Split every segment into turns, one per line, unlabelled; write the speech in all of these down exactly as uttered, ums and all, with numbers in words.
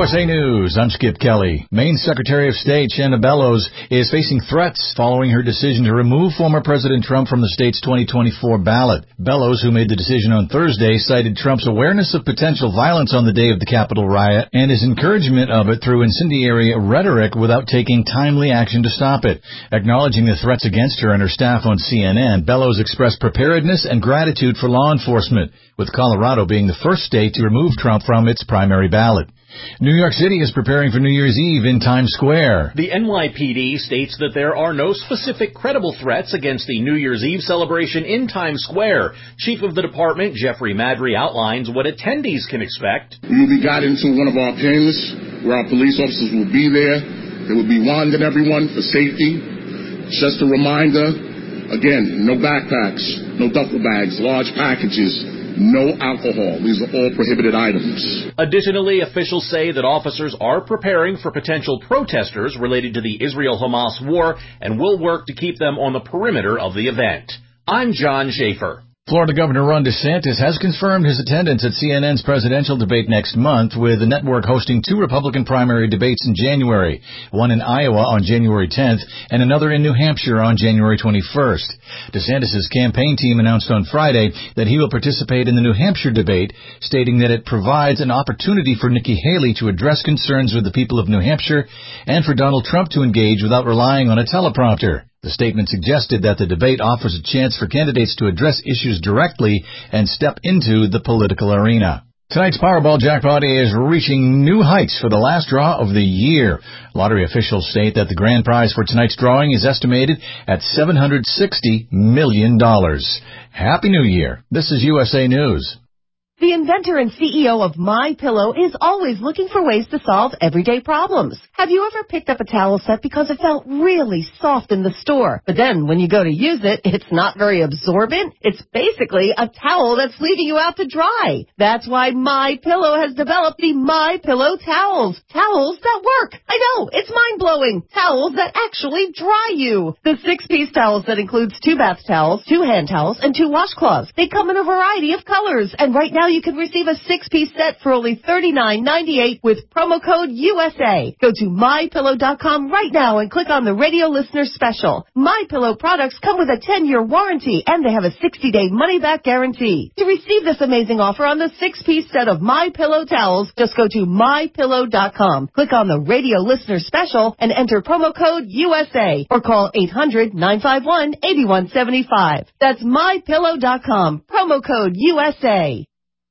U S A News, I'm Skip Kelly. Maine Secretary of State Shanna Bellows is facing threats following her decision to remove former President Trump from the state's twenty twenty-four ballot. Bellows, who made the decision on Thursday, cited Trump's awareness of potential violence on the day of the Capitol riot and his encouragement of it through incendiary rhetoric without taking timely action to stop it. Acknowledging the threats against her and her staff on C N N, Bellows expressed preparedness and gratitude for law enforcement, with Colorado being the first state to remove Trump from its primary ballot. New York City is preparing for New Year's Eve in Times Square.
The N Y P D states that there are no specific credible threats against the New Year's Eve celebration in Times Square. Chief of the department, Jeffrey Madry, outlines what attendees can expect.
We will be guided into one of our pens where our police officers will be there. They will be wanding everyone for safety. Just a reminder, again, no backpacks, no duffel bags, large packages. No alcohol. These are all prohibited items.
Additionally, officials say that officers are preparing for potential protesters related to the Israel-Hamas war and will work to keep them on the perimeter of the event. I'm John Schaefer.
Florida Governor Ron DeSantis has confirmed his attendance at C N N's presidential debate next month, with the network hosting two Republican primary debates in January, one in Iowa on January tenth and another in New Hampshire on January twenty-first. DeSantis' campaign team announced on Friday that he will participate in the New Hampshire debate, stating that it provides an opportunity for Nikki Haley to address concerns with the people of New Hampshire and for Donald Trump to engage without relying on a teleprompter. The statement suggested that the debate offers a chance for candidates to address issues directly and step into the political arena. Tonight's Powerball jackpot is reaching new heights for the last draw of the year. Lottery officials state that the grand prize for tonight's drawing is estimated at seven hundred sixty million dollars. Happy New Year. This is U S A News.
The inventor and C E O of MyPillow is always looking for ways to solve everyday problems. Have you ever picked up a towel set because it felt really soft in the store, but then when you go to use it, it's not very absorbent? It's basically a towel that's leaving you out to dry. That's why MyPillow has developed the MyPillow towels. Towels that work. I know, it's mind-blowing. Towels that actually dry you. The six-piece towel set includes two bath towels, two hand towels, and two washcloths. They come in a variety of colors, and right now you can receive a six-piece set for only thirty-nine ninety-eight with promo code U S A. Go to my pillow dot com right now and click on the radio listener special. MyPillow products come with a ten-year warranty, and they have a sixty-day money-back guarantee. To receive this amazing offer on the six-piece set of MyPillow towels, just go to my pillow dot com, click on the radio listener special, and enter promo code U S A, or call eight hundred nine five one eight one seven five. That's my pillow dot com, promo code U S A.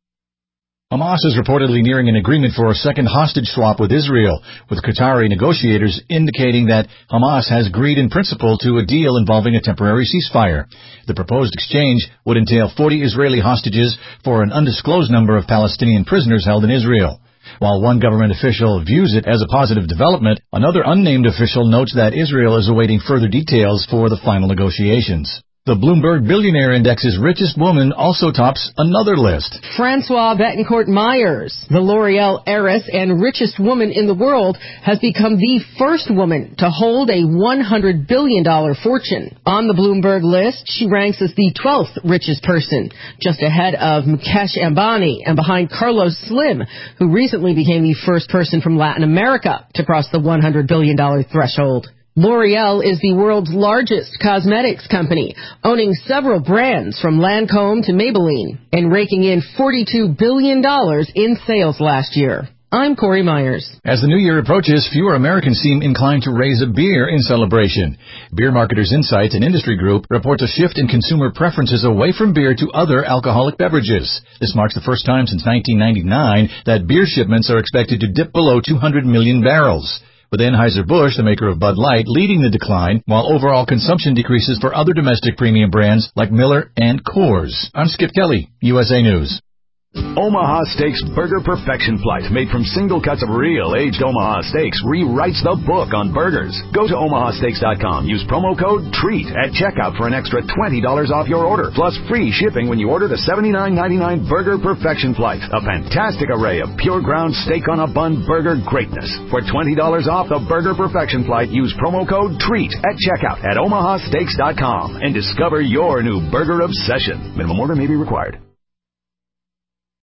Hamas is reportedly nearing an agreement for a second hostage swap with Israel, with Qatari negotiators indicating that Hamas has agreed in principle to a deal involving a temporary ceasefire. The proposed exchange would entail forty Israeli hostages for an undisclosed number of Palestinian prisoners held in Israel. While one government official views it as a positive development, another unnamed official notes that Israel is awaiting further details for the final negotiations. The Bloomberg Billionaire Index's richest woman also tops another list.
Francois Bettencourt Myers, the L'Oreal heiress and richest woman in the world, has become the first woman to hold a one hundred billion dollars fortune. On the Bloomberg list, she ranks as the twelfth richest person, just ahead of Mukesh Ambani and behind Carlos Slim, who recently became the first person from Latin America to cross the one hundred billion dollars threshold. L'Oreal is the world's largest cosmetics company, owning several brands from Lancôme to Maybelline, and raking in forty-two billion dollars in sales last year. I'm Corey Myers.
As the new year approaches, fewer Americans seem inclined to raise a beer in celebration. Beer Marketers Insights, an industry group, reports a shift in consumer preferences away from beer to other alcoholic beverages. This marks the first time since nineteen ninety-nine that beer shipments are expected to dip below two hundred million barrels. With Anheuser-Busch, the maker of Bud Light, leading the decline, while overall consumption decreases for other domestic premium brands like Miller and Coors. I'm Skip Kelly, U S A News.
Omaha Steaks Burger Perfection Flight, made from single cuts of real aged Omaha steaks, rewrites the book on burgers. Go to omaha steaks dot com. Use promo code TREAT at checkout for an extra twenty dollars off your order, plus free shipping when you order the seventy-nine ninety-nine Burger Perfection Flight, a fantastic array of pure ground steak on a bun burger greatness. For twenty dollars off the Burger Perfection Flight, use promo code TREAT at checkout at omaha steaks dot com and discover your new burger obsession. Minimum order may be required.